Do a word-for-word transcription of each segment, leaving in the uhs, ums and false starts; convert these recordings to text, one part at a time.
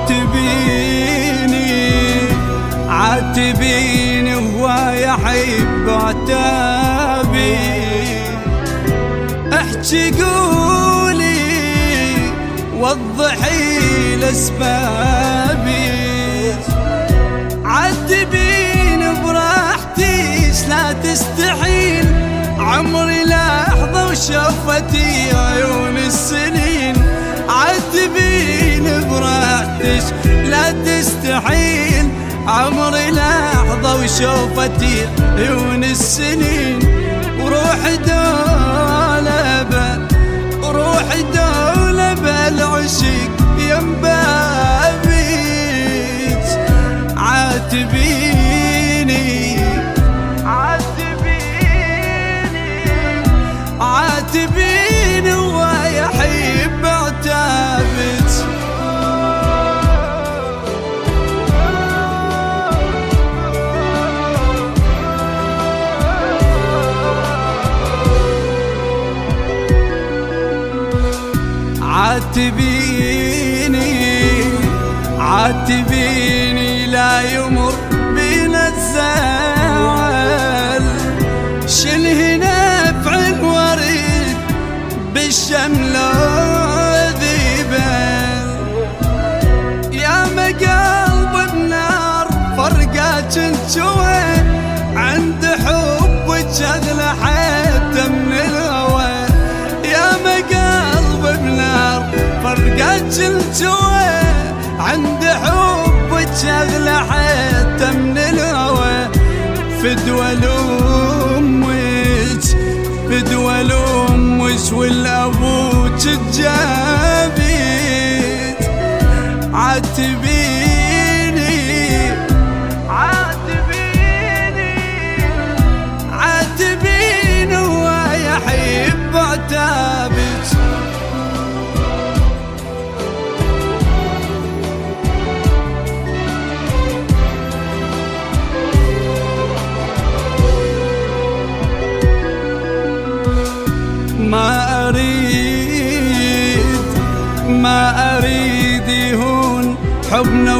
عاتبيني عاتبيني هو يحب عتابي، احكي قولي وضحي لاسبابي، عاتبيني براحتيش لا تستحين، عمري لحظة وشوفتي عيون السنين، عاتبيني براحتيش لا تستحين، عمري لحظة وشوفتي عيون السنين، وروحي دولبة وروحي دولبة العشق ينبابيت، عاتبيني عاتبيني عاتبيني ويحب عتابت. عاتبيني عاتبيني لا يمر بينا الزعل، شل هنا بعين وريد بالشمل ذيبل، يا ما قلب بنار فرقات انتوين، عند حبك اغلى حتى من الهوى، يا ما قلب بنار فرقات انتوين، عند حبك اغلى حتى من الهوى، فدوى لأمك فدوى لأمك والأبوك الجابيت، عاتبيني عاتبيني عاتبيني ويحب عتابك. ما أريد ما أريد يهون حبنا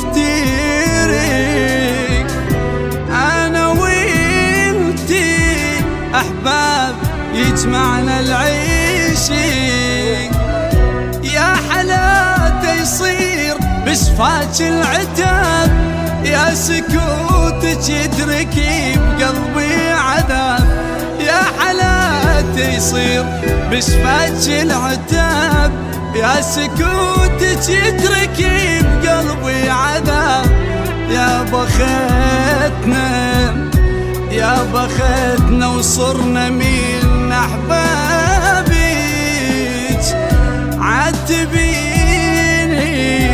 ونفترق، أنا وإنتي أحباب يجمعنا العيشق، يا حلاته يصير بشفاك العتاب، يا سكوتك يتركي بقلبي عذاب، يا حلاته يصير بشفاك العتاب، يا سكوتك يتركي بقلبي عذاب، يا بختنا يا بختنا وصرنا من أحبابك، عاتبيني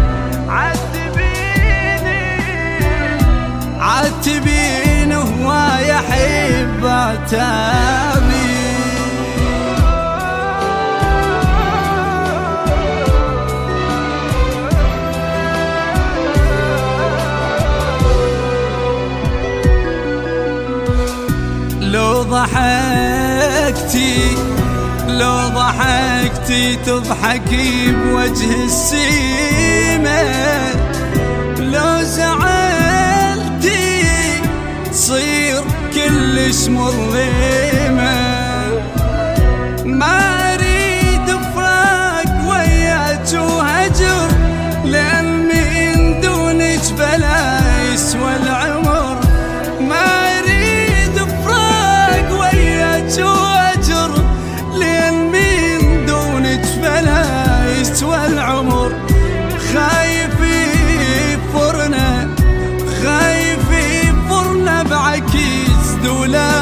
عاتبيني عاتبيني هو يحب عتابي. لو ضحكتي لو ضحكتي تضحكي بوجه السيمة، لو زعلتي تصير كلش مظلمة، ما أريد فراق وياك وهجر، لأن من دونك بلا يسوى العمر، ما وأجر لين من دونك فلا يسوى العمر، خايف يفرنا خايف يفرنا بعكيس دولا